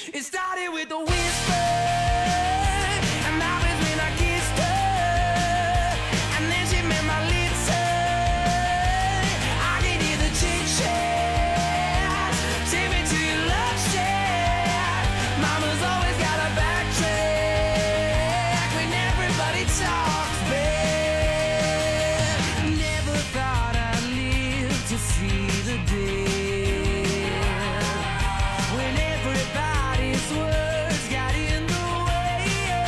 It started with a whisper, and that was when I kissed her, and then she made my lips hurt. I could hear the chit-chat, take me to your love shack. Mama's always got a backtrack when everybody talks back. Never thought I'd live to see the day when everybody's words got in the way.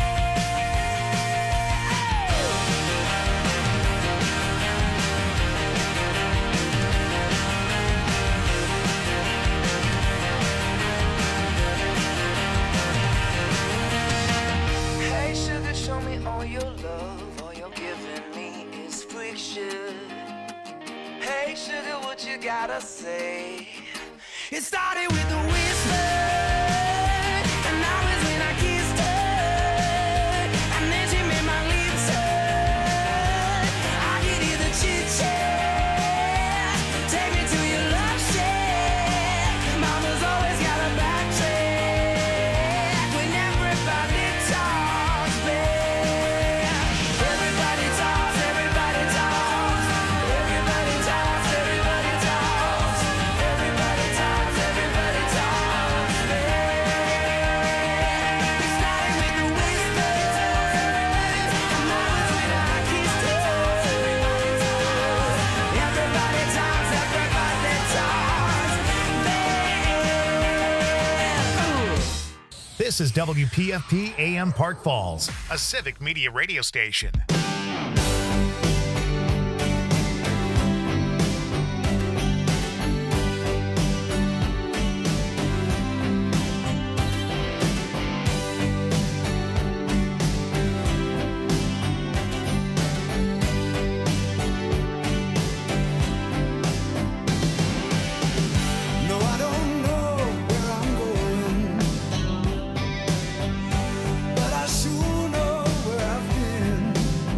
Hey sugar, show me all your love. All you're giving me is friction. Hey sugar, what you gotta say? It started with a whisper, and that was when I kissed her, and then she made my lips hurt. I could hear the chit-chat, take me to your love shack. Mama's always got a backtrack when everybody talks back. Everybody talks, everybody talks, everybody talks, everybody talks, everybody talks, everybody talks back. It started with a whisper, and that was when I kissed her. Everybody talks, everybody talks back. This is WPFP AM Park Falls, a civic media radio station. No, I don't know where I'm going, but I sure know where I've been.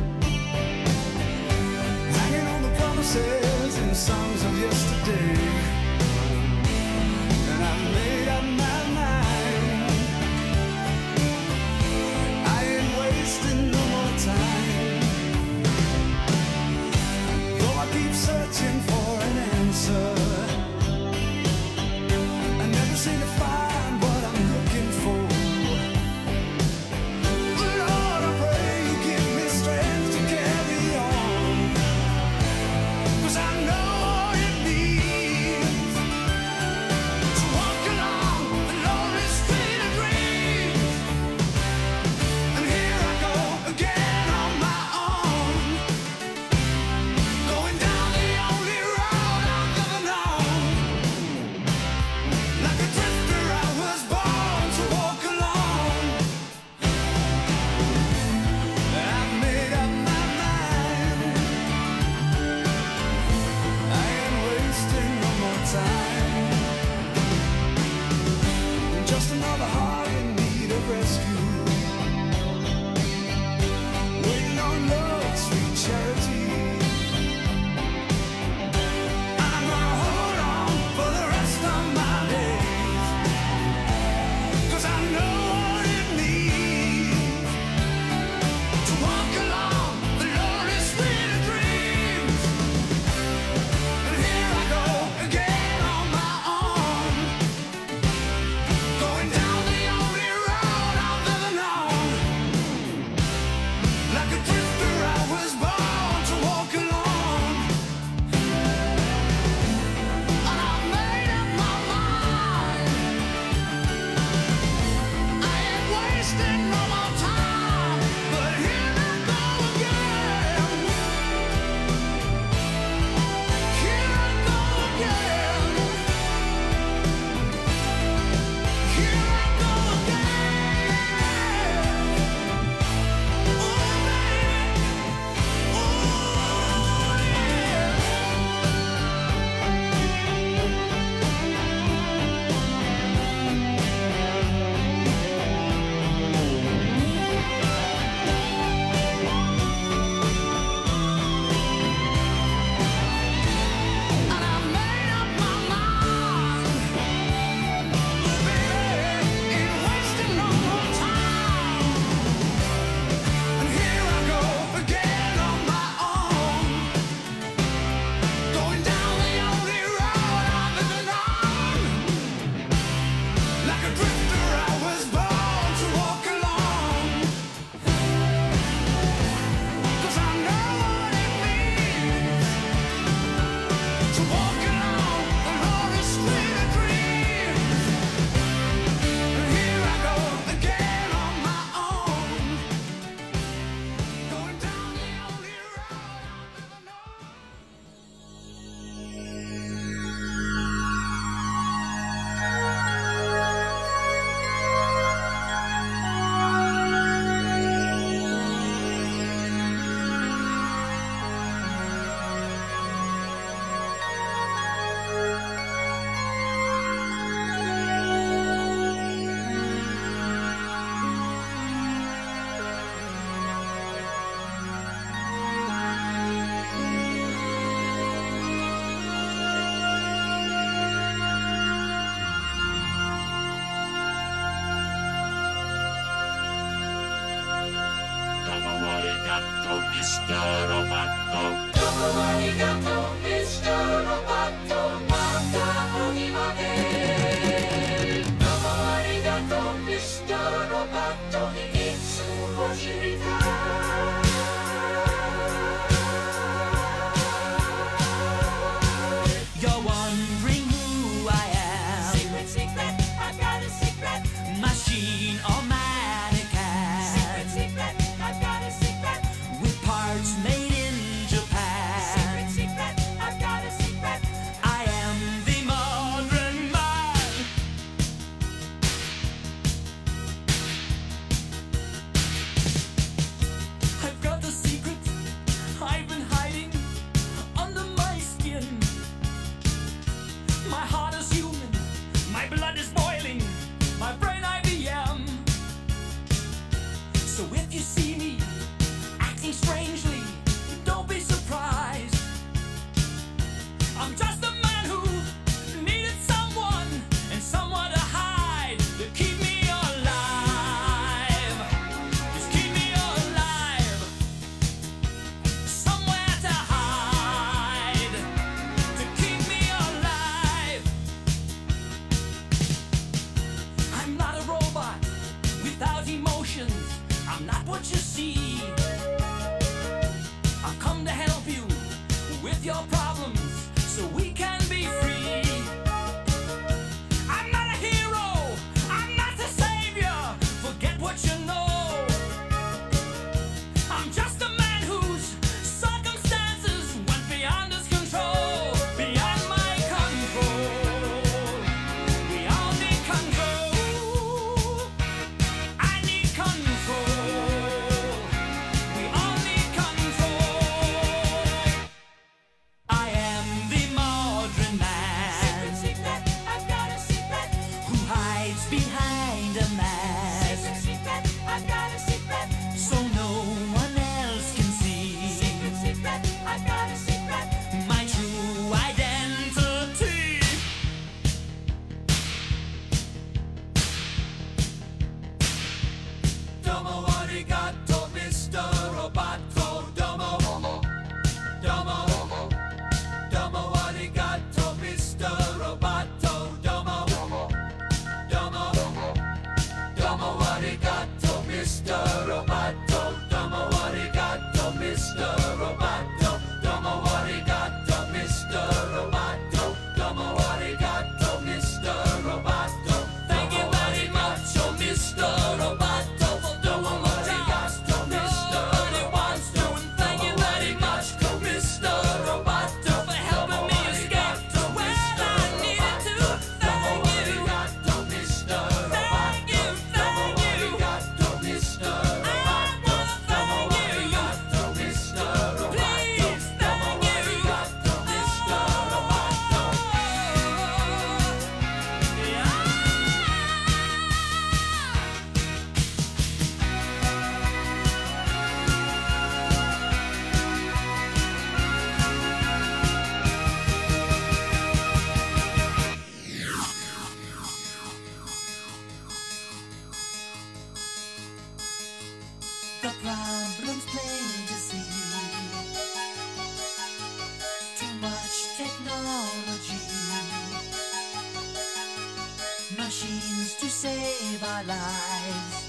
Machines to save our lives.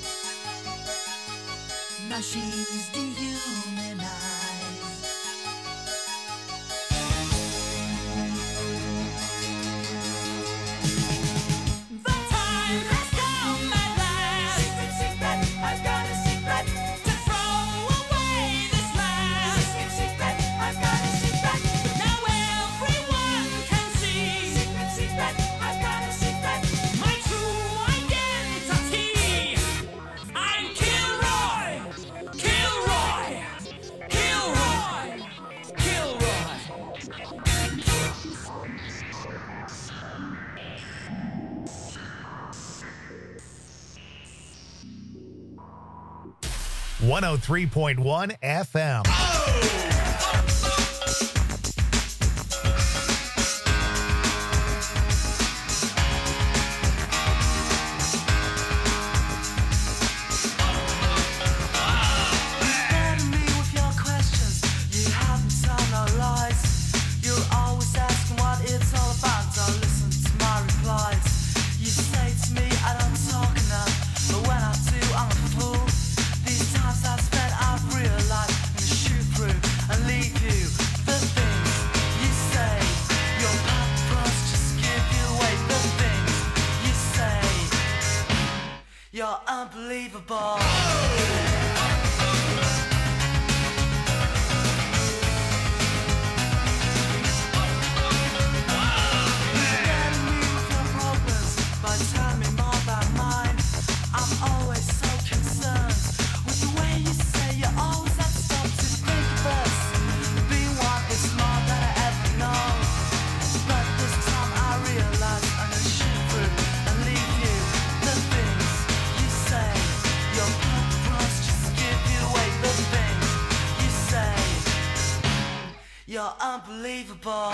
Machines dehumanize. The time has come at last. Secret, secret, I've got a secret. To throw away this last. Secret, secret, I've got a secret. But now everyone can see. Secret, secret, I've got a secret. My true identity. I'm Kilroy. Kilroy. Kilroy. Kilroy. 103.1 FM. Burden me with your questions. You're unbelievable. You're unbelievable.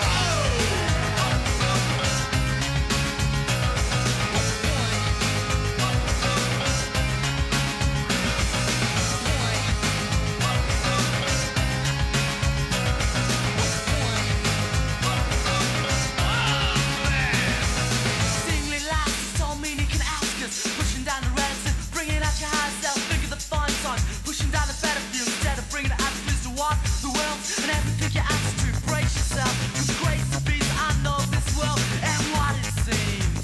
Singly laughs, so mean you can ask us. Pushing down the reticence, bringing out your high self. Think of the fine song, pushing down the battlefield instead of bringing the attitudes to what the world and everything you ask to. Brace yourself, 'cause grace to be. I know this world and what it seems.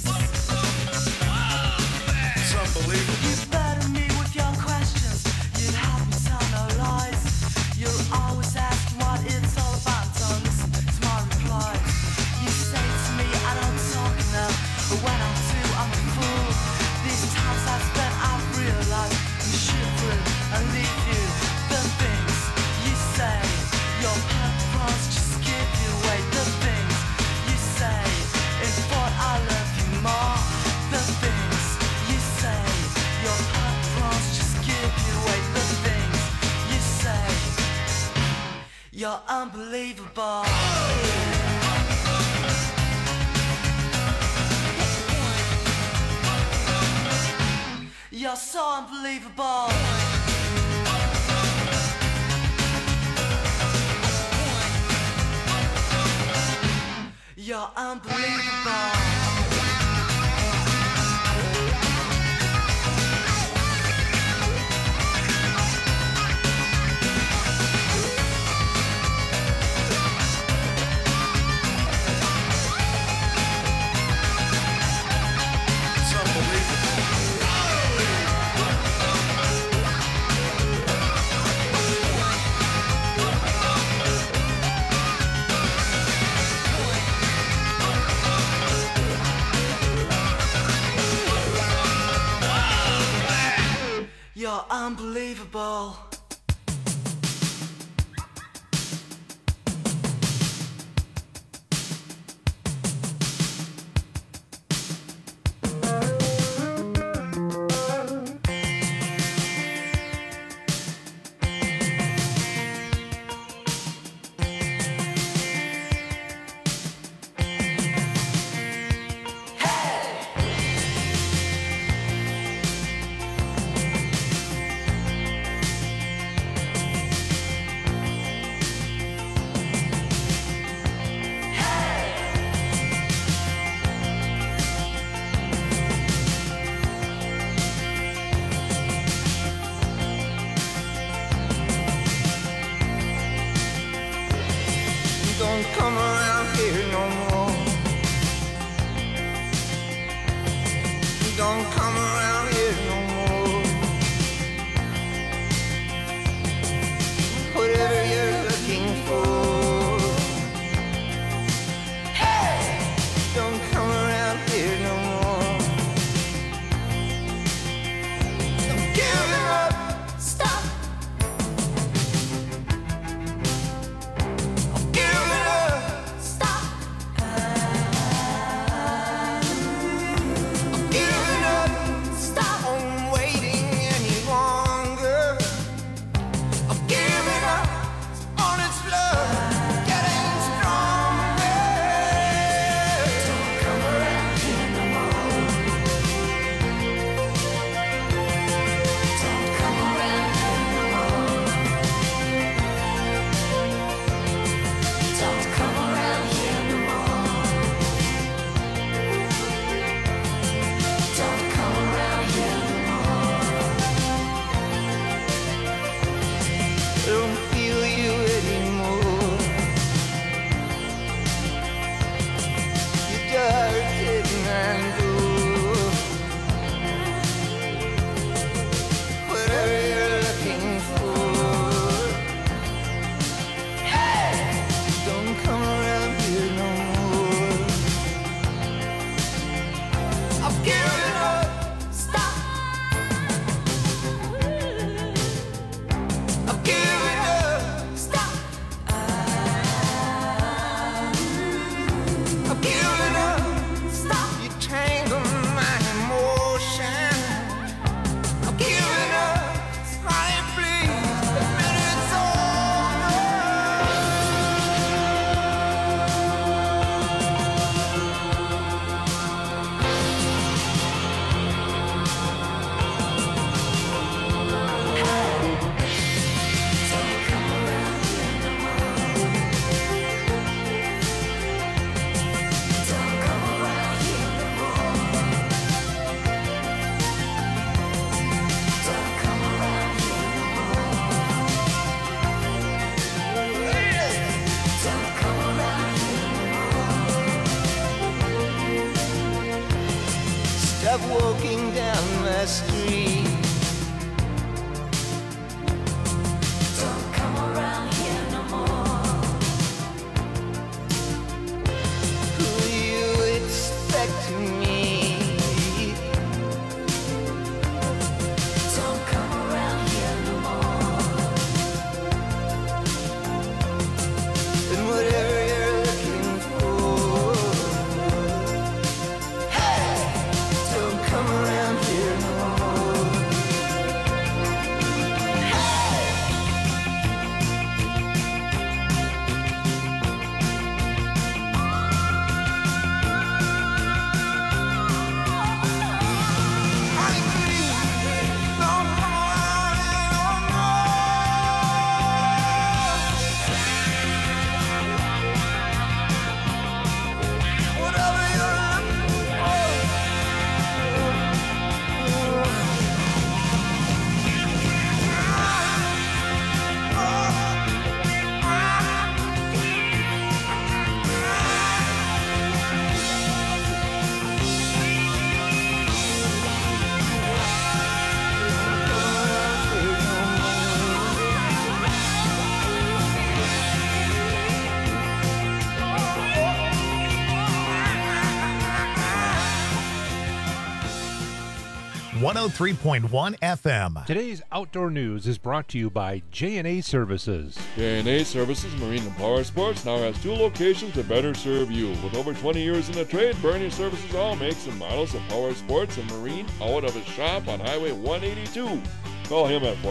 It's unbelievable. You burden me with your questions. You'd have me tell no lies. You're always asking what it's all about. Don't listen to my replies. You say to me I don't talk enough, but when I do I'm a fool. These times I've spent I've realized you shoot through and leave you. The things you say, your purpose just give you away. The things you say, in thought I love you more. The things you say, your purpose just give you away. The things you say, you're unbelievable. You're so unbelievable. You're unbelievable. It's unbelievable. You're unbelievable. Don't come around here no more. Don't come around here no more. Whatever you're looking for. Hey! Don't come around here no more. Don't give it up. Stop. Give it up. Stop. Give it up. my street. Don't come around here no more. Who you expect me? Don't come around here no more. And whatever you're looking for, hey, don't come around here no more. Honey, please, don't come around here no more. Whatever you're looking for. One 103.1 FM. Today's outdoor news is brought to you by J&A Services. J&A Services Marine and Power Sports now has 2 locations to better serve you. With over 20 years in the trade, Bernie services all makes and models of power sports and marine out of his shop on Highway 182. Call him at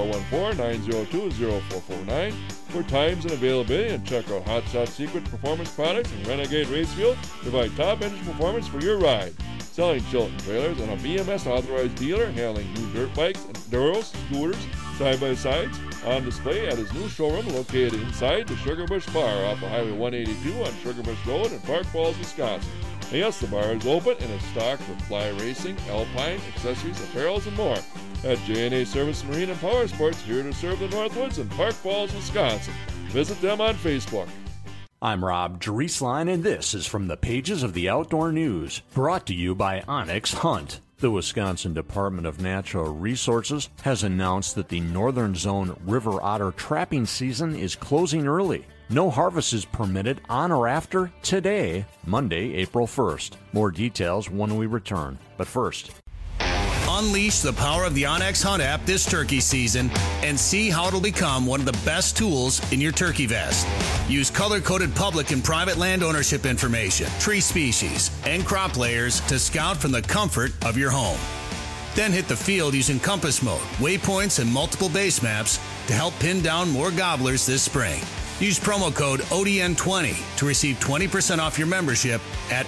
414-902-0449 for times and availability, and check out Hot Shot Secret Performance Products and Renegade Race Fuel. Provide top engine performance for your ride. Selling Chilton trailers and a BMS authorized dealer, handling new dirt bikes, enduros, scooters, side-by-sides, on display at his new showroom located inside the Sugarbush Bar off of Highway 182 on Sugarbush Road in Park Falls, Wisconsin. And yes, the bar is open and is stocked with fly racing, alpine, accessories, apparels, and more. At J&A Service Marine and Power Sports, here to serve the Northwoods in Park Falls, Wisconsin. Visit them on Facebook. I'm Rob Drieslein, and this is from the pages of the Outdoor News, brought to you by Onyx Hunt. The Wisconsin Department of Natural Resources has announced that the Northern Zone river otter trapping season is closing early. No harvest is permitted on or after today, Monday, April 1st. More details when we return. But first, unleash the power of the Onyx Hunt app this turkey season and see how it'll become one of the best tools in your turkey vest. Use color-coded public and private land ownership information, tree species, and crop layers to scout from the comfort of your home. Then hit the field using compass mode, waypoints, and multiple base maps to help pin down more gobblers this spring. Use promo code ODN20 to receive 20% off your membership at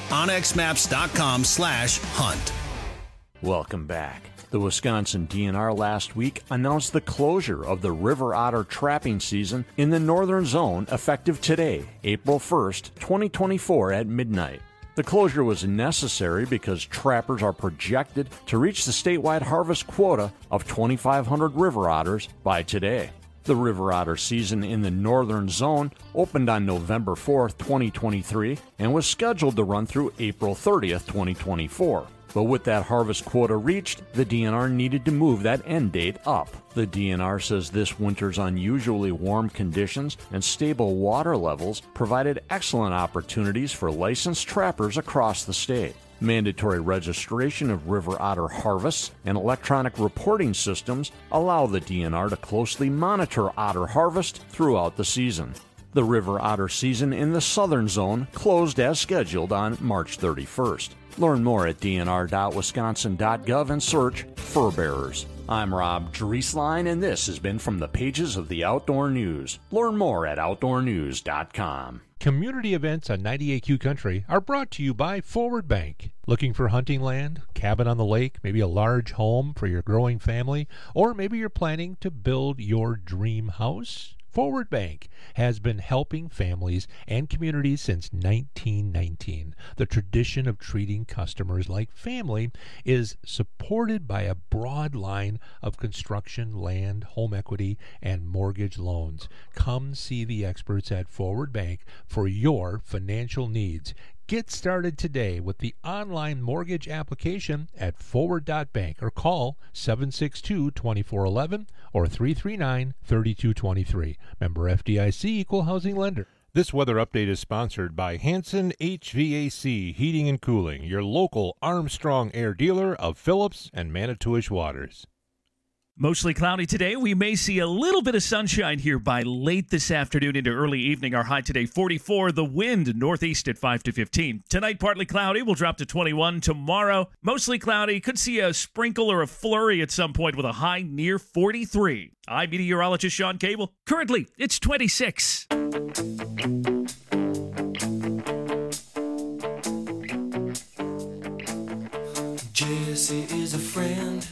onyxmaps.com/hunt. welcome back. The Wisconsin DNR last week announced the closure of the river otter trapping season in the Northern Zone effective today, April 1st, 2024 at midnight. The closure was necessary because trappers are projected to reach the statewide harvest quota of 2,500 river otters by today. The river otter season in the Northern Zone opened on November 4th, 2023, and was scheduled to run through April 30th, 2024. But with that harvest quota reached, the DNR needed to move that end date up. The DNR says this winter's unusually warm conditions and stable water levels provided excellent opportunities for licensed trappers across the state. Mandatory registration of river otter harvests and electronic reporting systems allow the DNR to closely monitor otter harvest throughout the season. The river otter season in the Southern Zone closed as scheduled on March 31st. Learn more at dnr.wisconsin.gov and search Fur Bearers. I'm Rob Drieslein, and this has been from the pages of the Outdoor News. Learn more at outdoornews.com. Community events on 98Q Country are brought to you by Forward Bank. Looking for hunting land, cabin on the lake, maybe a large home for your growing family, or maybe you're planning to build your dream house? Forward Bank has been helping families and communities since 1919. The tradition of treating customers like family is supported by a broad line of construction, land, home equity, and mortgage loans. Come see the experts at Forward Bank for your financial needs. Get started today with the online mortgage application at forward.bank or call 762-2411 or 339-3223. Member FDIC, Equal Housing Lender. This weather update is sponsored by Hanson HVAC Heating and Cooling, your local Armstrong Air dealer of Phillips and Manitowish Waters. Mostly cloudy today. We may see a little bit of sunshine here by late this afternoon into early evening. Our high today, 44. The wind northeast at 5 to 15. Tonight, partly cloudy. We'll drop to 21. Tomorrow, mostly cloudy. Could see a sprinkle or a flurry at some point with a high near 43. I'm meteorologist Sean Cable. Currently, it's 26. Jesse is a friend.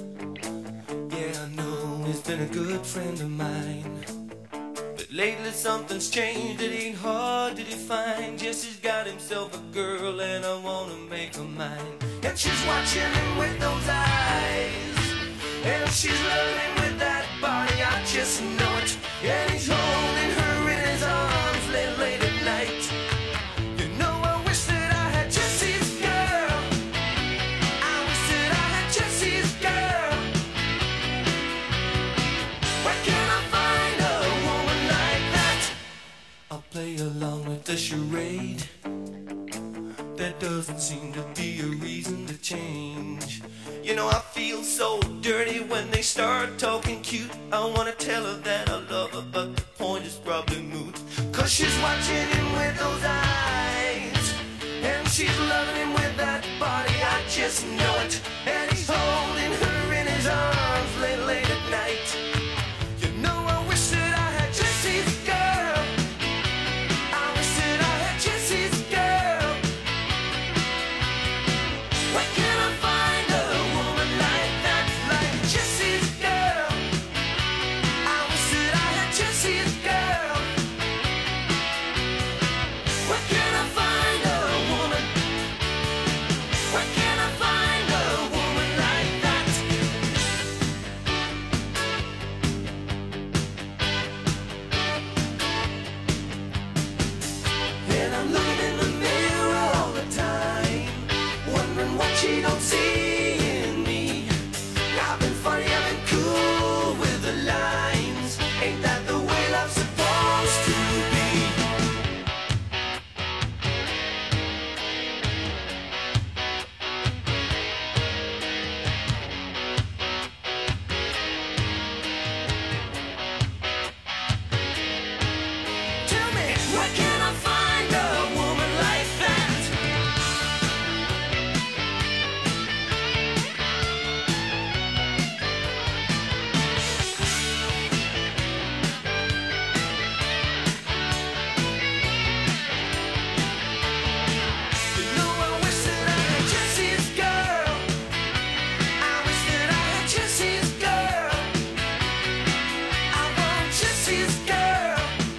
He's been a good friend of mine. But lately something's changed. It ain't hard to define. Jesse's got himself a girl and I wanna make her mine. And she's watching him with those eyes, and she's loving him with that body, I just know it. And he's holding her in his arms late at night. You know I wish that I had Jesse's girl. I wish that I had Jesse's girl. Where can I find a woman like that? I'll play along with the charade. There doesn't seem to be a reason to change. You know I feel so dirty when they start talking cute. I wanna tell her that I love her, but the point is probably moot. 'Cause she's watching him with those eyes, and she's loving him with that body, I just know it. And he's holding her in his arms late at night. You know I wish that I had Jesse's girl. I wish that I had Jesse's girl. Where can I find a woman like that, like Jesse's girl? I wish that I had Jesse's girl. Where can I find a woman? Where can I find a woman like that? And I'm looking in the mirror all the time, wondering what she don't see in me. I've been funny, I've been cool with the lines. Ain't that the way love's supposed to be? Tell me, where can I find a woman like that? You know I wish that I had Jesse's girl. I wish that I had Jesse's girl. I want Jesse's girl.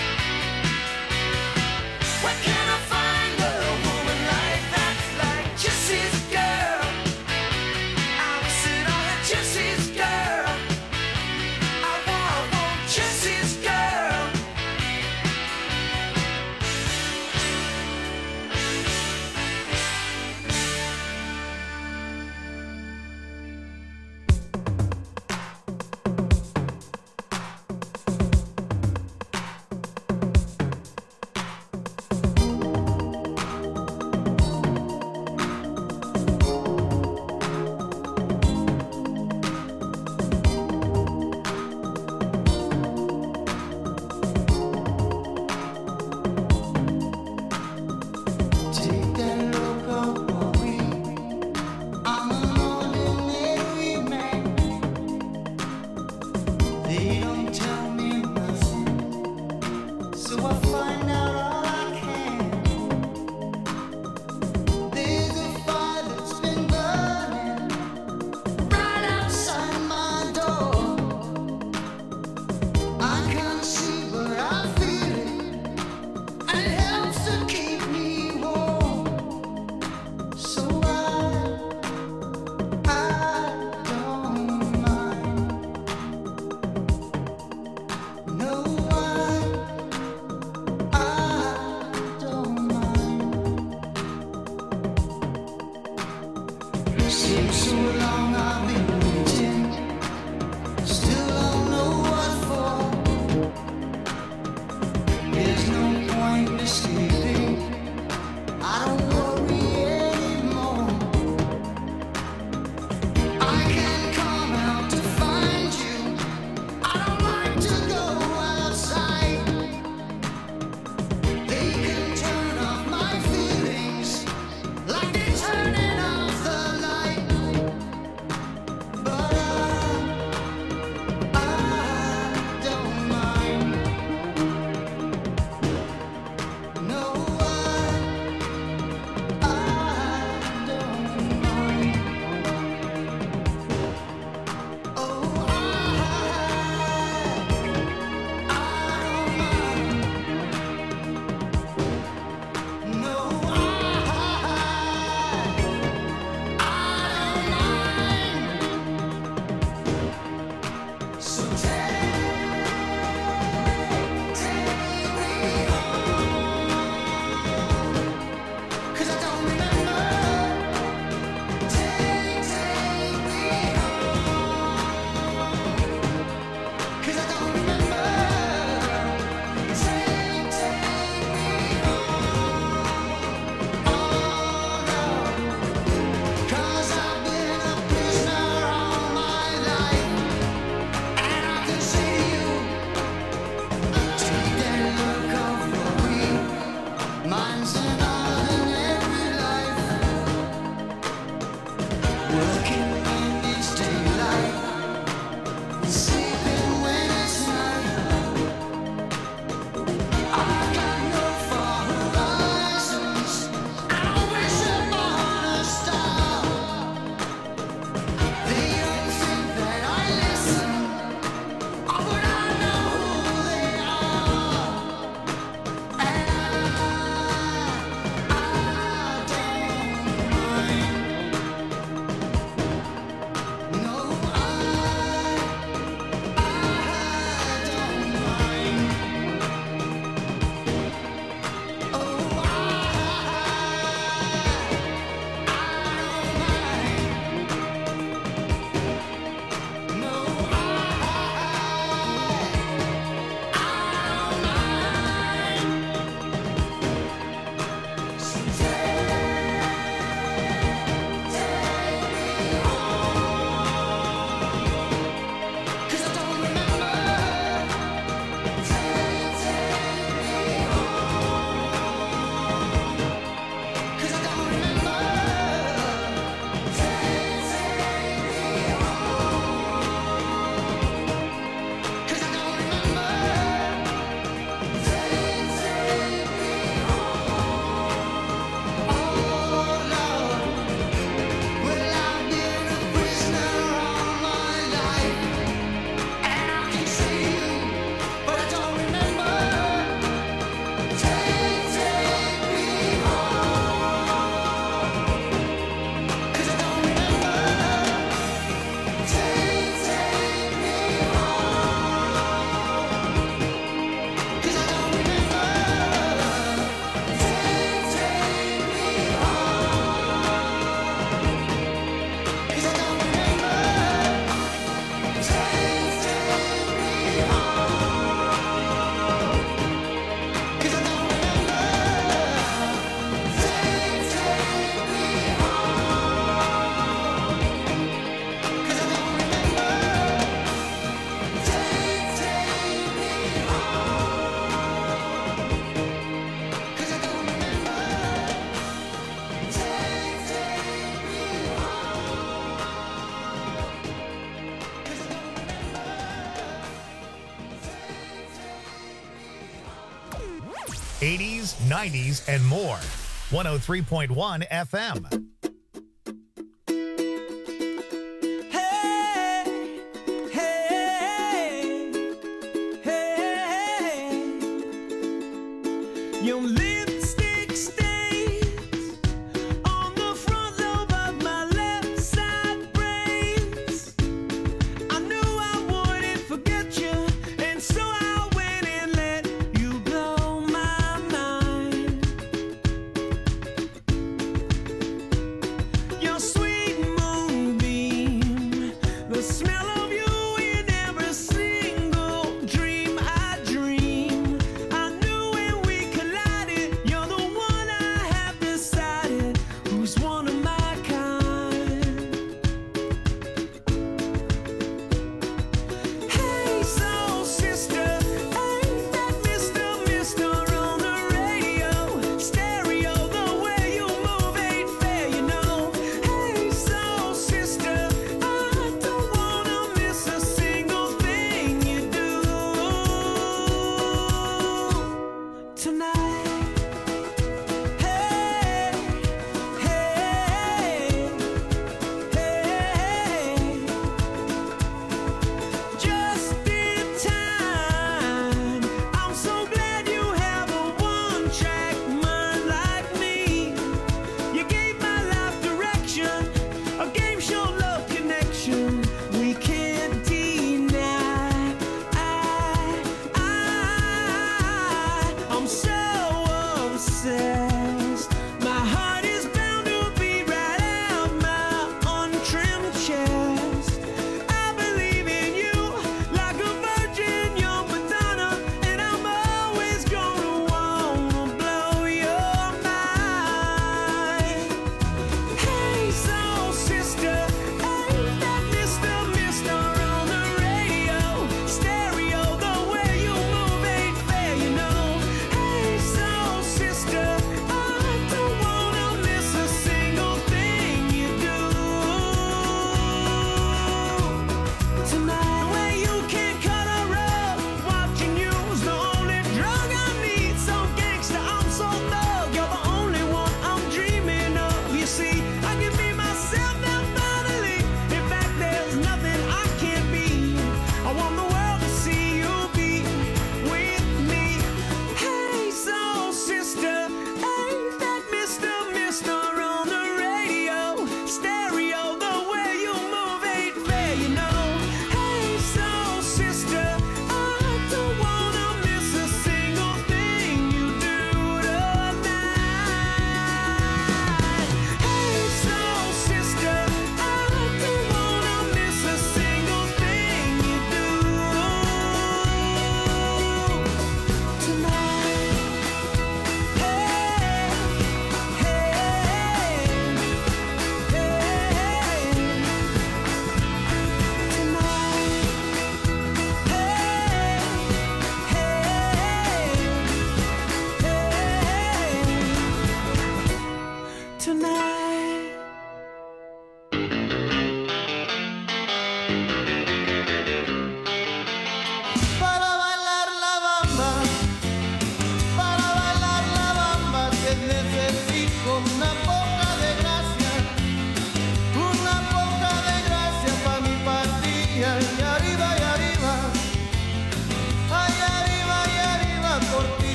Where can I find a woman like that, like Jesse's girl? I wish that I had Jesse's girl. I want Jesse's girl. Take that look off me. I'm an ordinary man. They don't tell me nothing, so I find out all I can. There's a fire that's been burning right outside my door. I can't see, but I feel it. And it helps to keep me warm. So I don't mind. No, I don't mind. 80s, 90s, and more. 103.1 FM. Your lipstick stains on the front lobe of my left side brains. I knew I wouldn't forget you, and so I went and let you blow my mind.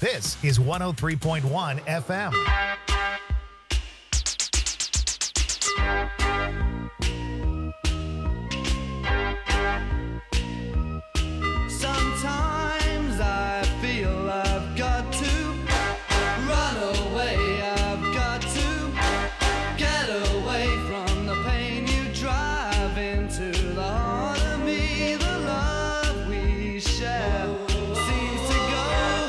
This is 103.1 FM. Sometimes I feel I've got to run away. I've got to get away from the pain you drive into the heart of me. The love we share seems to go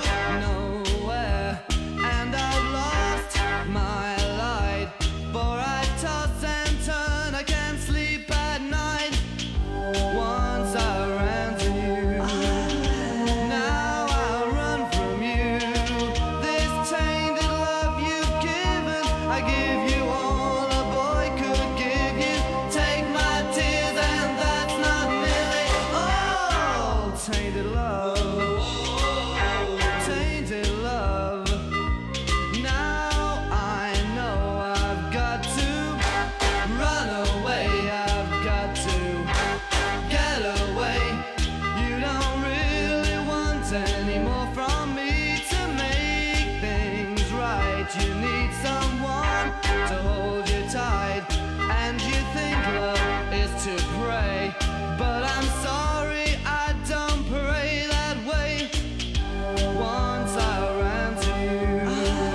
nowhere, and I've lost my light. For I toss and turn, I can't sleep at night. Once I ran to you, now I run from you. This tainted love you've given, I give you all a boy could give you. Take my tears and that's not nearly all. Tainted love, tainted love. Now I know I've got to run away. I've got to get away. You don't really want any more from me to make things right. You need someone to hold you tight, and you think love is to pray, but I'm sorry, I don't pray that way. Once I ran to you,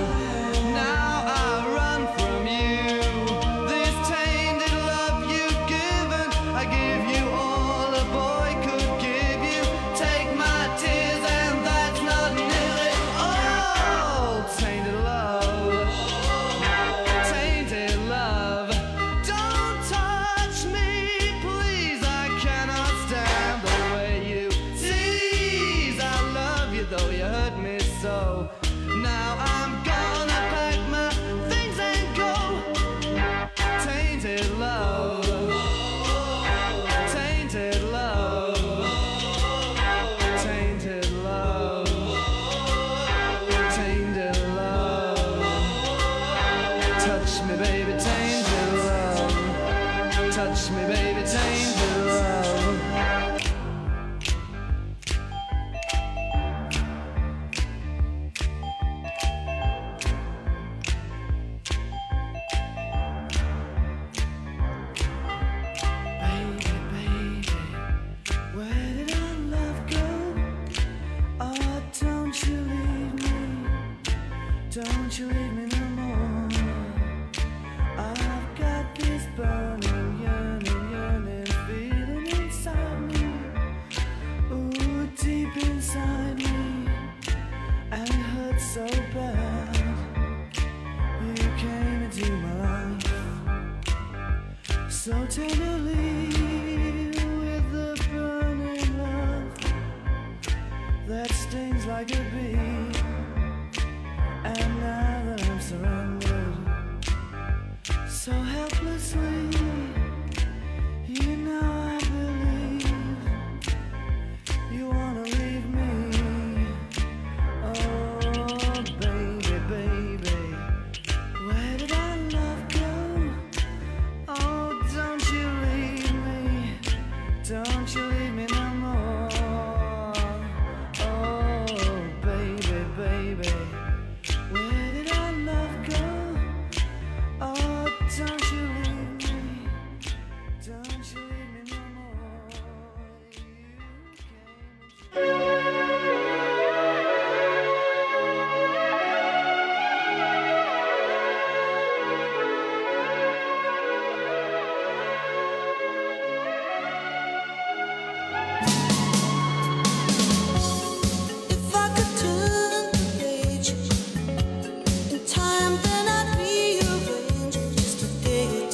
now I run from you. This tainted love you've given, I give you all a boy could give you. Take my tears and that's not nearly all. Tainted love, tainted love. Don't touch me, please, I cannot stand the way you tease. I love you though you hurt me so. Now I'm gonna pack my things and go. Tainted love, tainted love, tainted love, tainted love. Touch me, baby, tainted love. Touch me, baby, tainted love. Baby, baby, where did our love go? Oh, don't you leave me. Don't you leave me no more. I've got this burning, yearning feeling inside me. Ooh, deep inside me. And it hurts so bad. You came into my life so tenderly with the burning love that stings like a bee. And now that I'm surrendered so helplessly, you know I believe you wanna leave me. Oh, baby, baby, where did our love go? Oh, don't you leave me. Don't you leave me no more. Oh, baby, baby, where did our love go? Oh, don't you leave me. Don't you leave me no more. You If I could turn the page in time, then I'd rearrange just a day or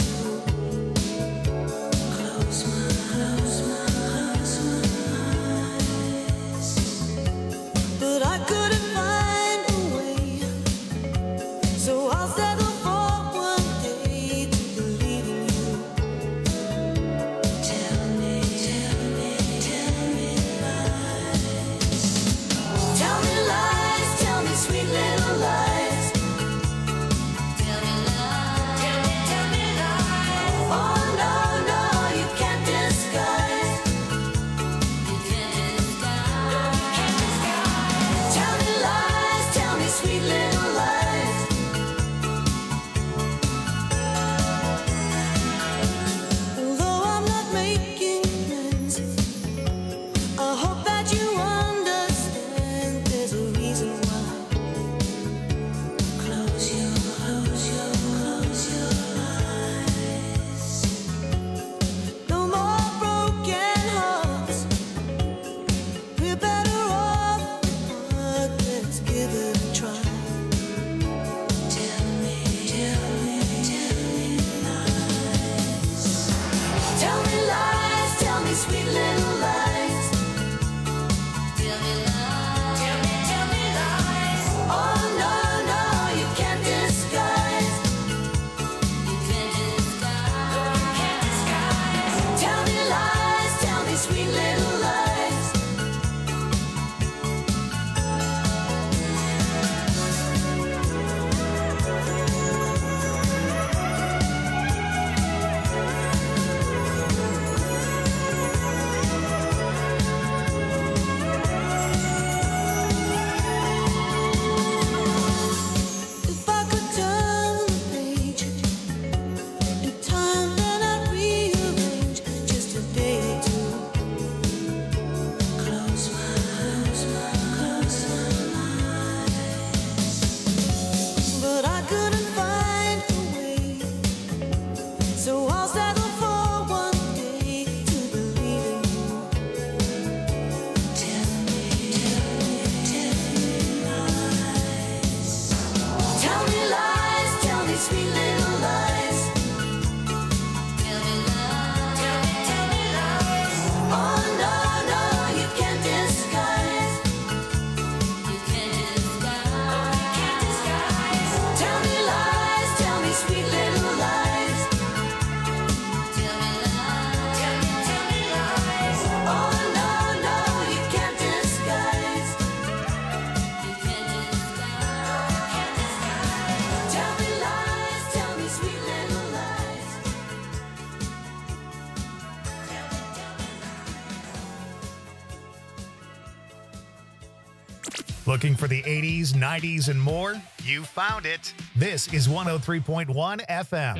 Looking for the 80s, 90s, and more? You found it. This is 103.1 FM.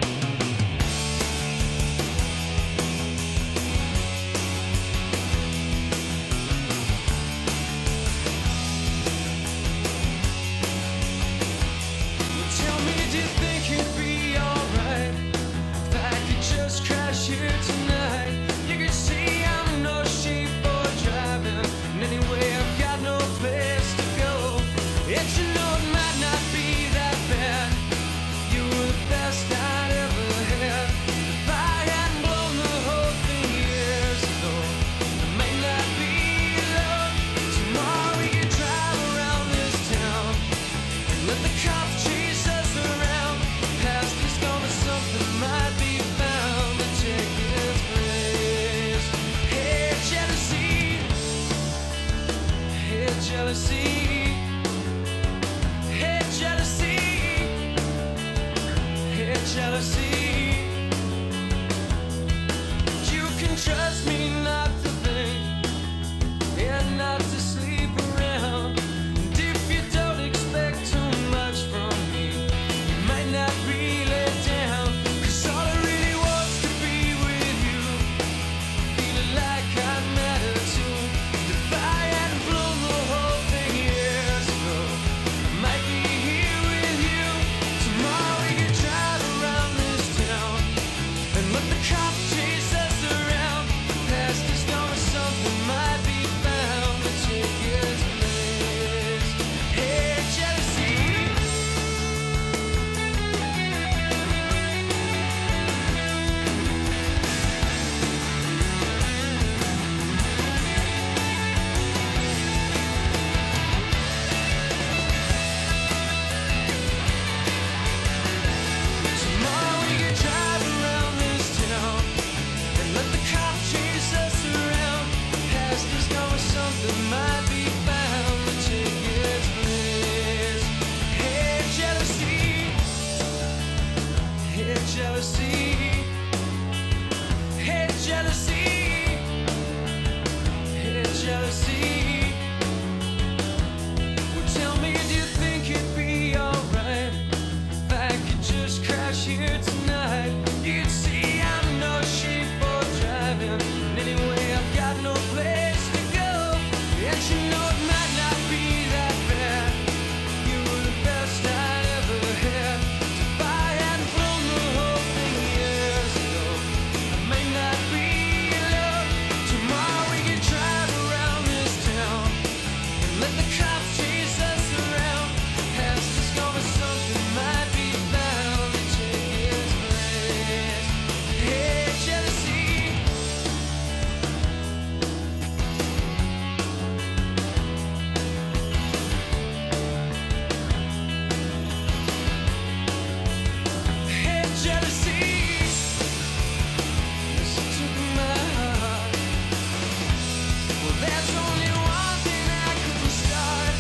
Tell me, do you think it'd be alright if I could just crash here tonight? You can see I'm in no shape for driving, and anyway I've got no place to go. And you know it might not be that bad. You were the best I'd ever had. If I hadn't blown the whole thing years ago, it might not be love. Tomorrow we can drive around this town and let the cops chase us around. Past is gone, but something might be found to take its place. Hey, jealousy. Hey, jealousy. Hey, jealousy. Hey, jealousy. You can trust me not to think and not to sleep around. And if you don't expect too much from me, you might not be let down. 'Cause all I really want's to be with you, feeling like I matter too. If I hadn't blown the whole thing years ago, I might be here with you. Tomorrow we can drive around this town and let the cops chase us around. Past is gone, but something might be found to take its place. Hey, jealousy. Tomorrow we can drive around this town and let the cops chase us around. Past is gone, but something might be found to take its place. Hey, jealousy. Hey, jealousy. Hey, jealousy. Hey, jealousy. Well, tell me, do you think it'd be alright if I could just crash here tonight? You can see I'm in no shape for driving, and anyway I've got no place to go. And you know it might not be that bad. You were the best I'd ever had. If I hadn't blown the whole thing years ago, I may not be in love. Tomorrow we can drive around this town and let the cops chase us around. Past is gone, but something might be found to take its place. Hey, jealousy. Hey, jealousy. Listen to my heart. Well, there's only one thing I couldn't start.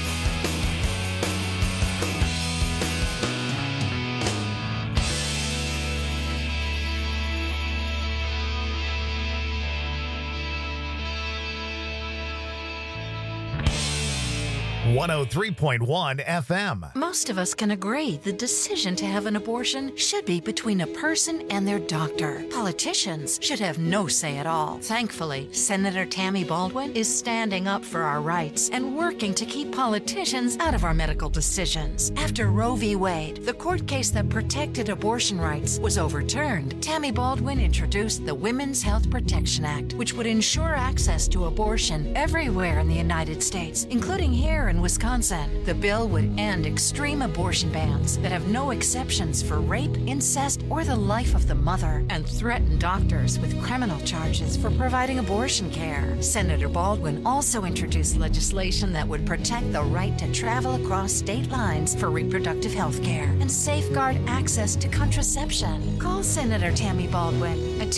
One 103.1 FM. Most of us can agree the decision to have an abortion should be between a person and their doctor. Politicians should have no say at all. Thankfully, Senator Tammy Baldwin is standing up for our rights and working to keep politicians out of our medical decisions. After Roe v. Wade, the court case that protected abortion rights, was overturned, Tammy Baldwin introduced the Women's Health Protection Act, which would ensure access to abortion everywhere in the United States, including here in Wisconsin. The bill would end extreme abortion bans that have no exceptions for rape, incest, or the life of the mother, and threaten doctors with criminal charges for providing abortion care. Senator Baldwin also introduced legislation that would protect the right to travel across state lines for reproductive health care and safeguard access to contraception. Call Senator Tammy Baldwin at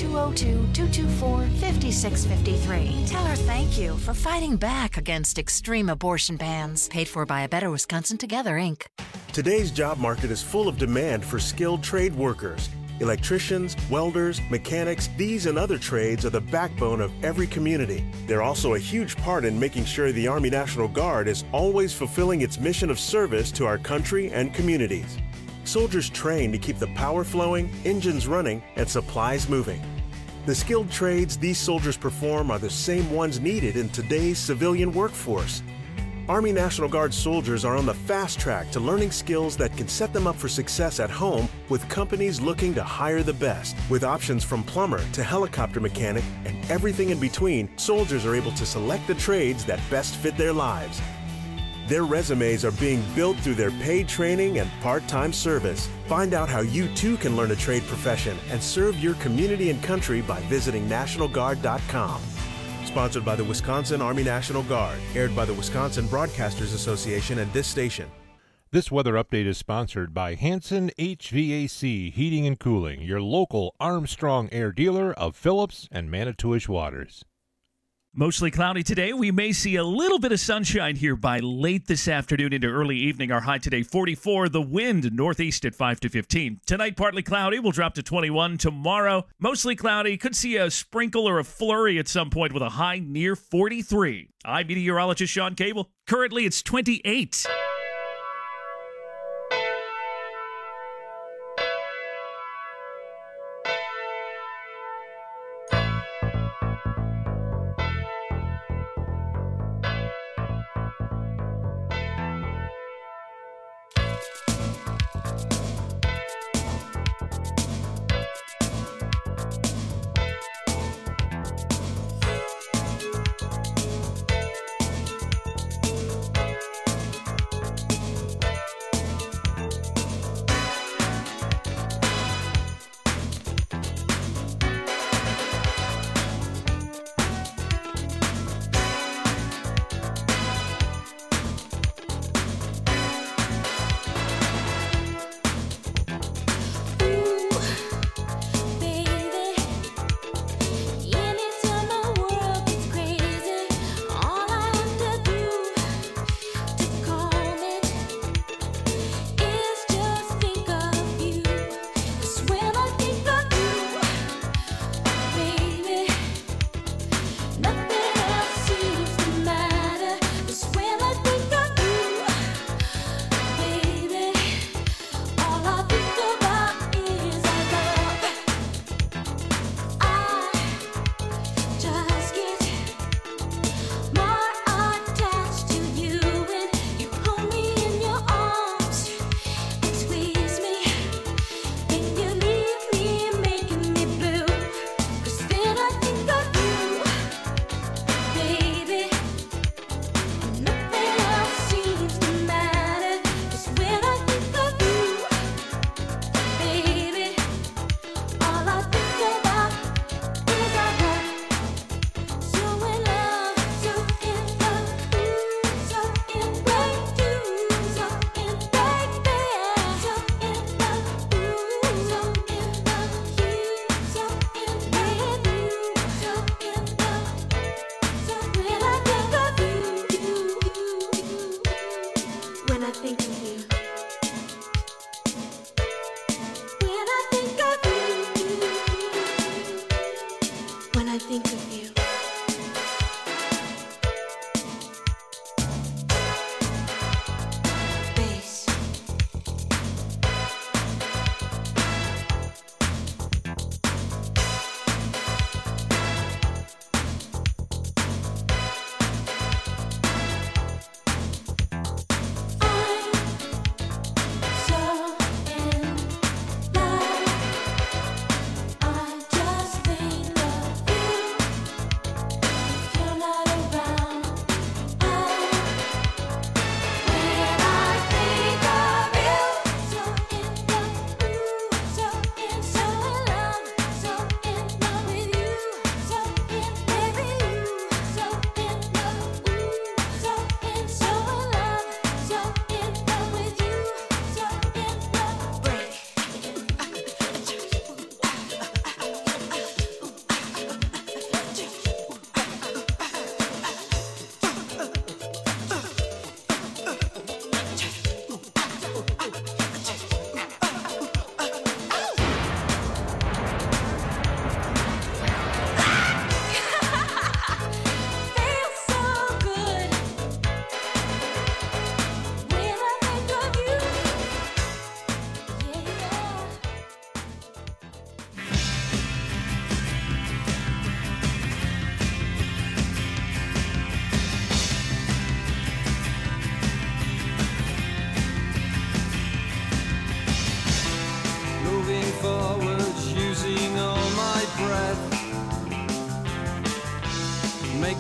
202-224-5653. Tell her thank you for fighting back against extreme abortion bans. Paid for by A Better Wisconsin Together, Inc. Today's job market is full of demand for skilled trade workers. Electricians, welders, mechanics, these and other trades are the backbone of every community. They're also a huge part in making sure the Army National Guard is always fulfilling its mission of service to our country and communities. Soldiers train to keep the power flowing, engines running, and supplies moving. The skilled trades these soldiers perform are the same ones needed in today's civilian workforce. Army National Guard soldiers are on the fast track to learning skills that can set them up for success at home with companies looking to hire the best. With options from plumber to helicopter mechanic and everything in between, soldiers are able to select the trades that best fit their lives. Their resumes are being built through their paid training and part-time service. Find out how you too can learn a trade profession and serve your community and country by visiting NationalGuard.com. Sponsored by the Wisconsin Army National Guard, aired by the Wisconsin Broadcasters Association and this station. This weather update is sponsored by Hanson HVAC Heating and Cooling, your local Armstrong Air dealer of Phillips and Manitowish Waters. Mostly cloudy today. We may see a little bit of sunshine here by late this afternoon into early evening. Our high today, 44. The wind northeast at 5 to 15. Tonight, partly cloudy. We'll drop to 21. Tomorrow, mostly cloudy. Could see a sprinkle or a flurry at some point with a high near 43. I'm meteorologist Sean Cable. Currently, it's 28.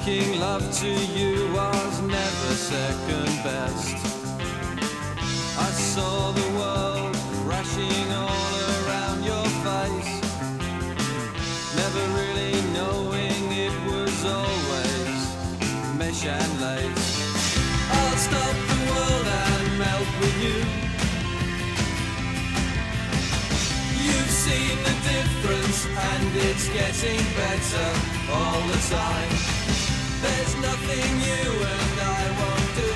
Making love to you was never second best. I saw the world crashing all around your face, never really knowing it was always mesh and lace. I'll stop the world and melt with you. You've seen the difference and it's getting better all the time. There's nothing you and I won't do.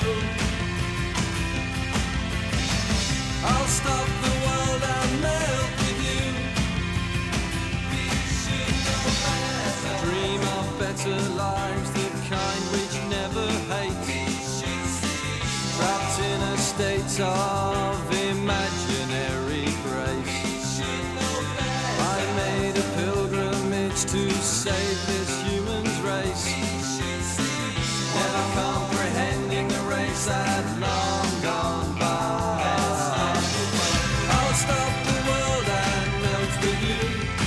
I'll stop the world and melt with you. We should know better. Dream of better lives, the kind which never hate. Trapped in a state of imaginary grace. I made a pilgrimage to save this human's race, never comprehending the race that long gone by. I'll stop the world and melt with you.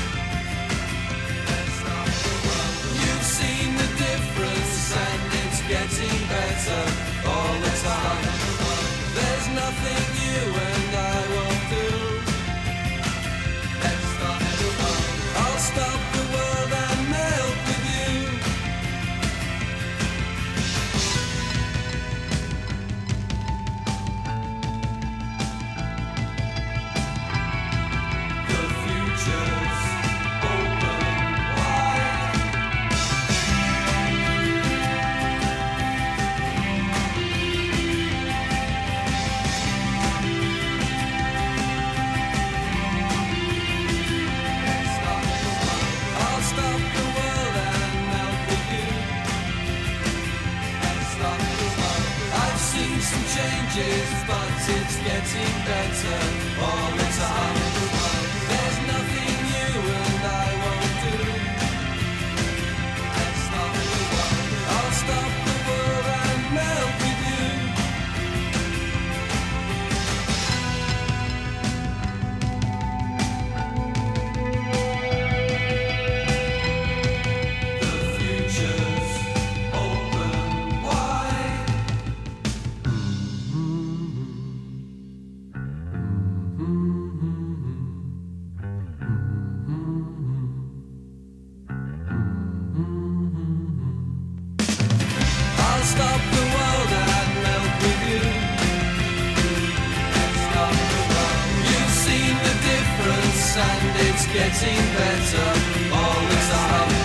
You've seen the difference and it's getting better all the time. There's nothing you and I won't do. I'll stop the world and melt with you. The future's open wide. I'll stop the world and melt with you. I've seen some changes, but it's getting better all the time. There's nothing you and I won't do. I'll stop the world and melt with you. The future's open wide. I'll stop the world and melt with you. You've seen the difference and it's getting better all the time.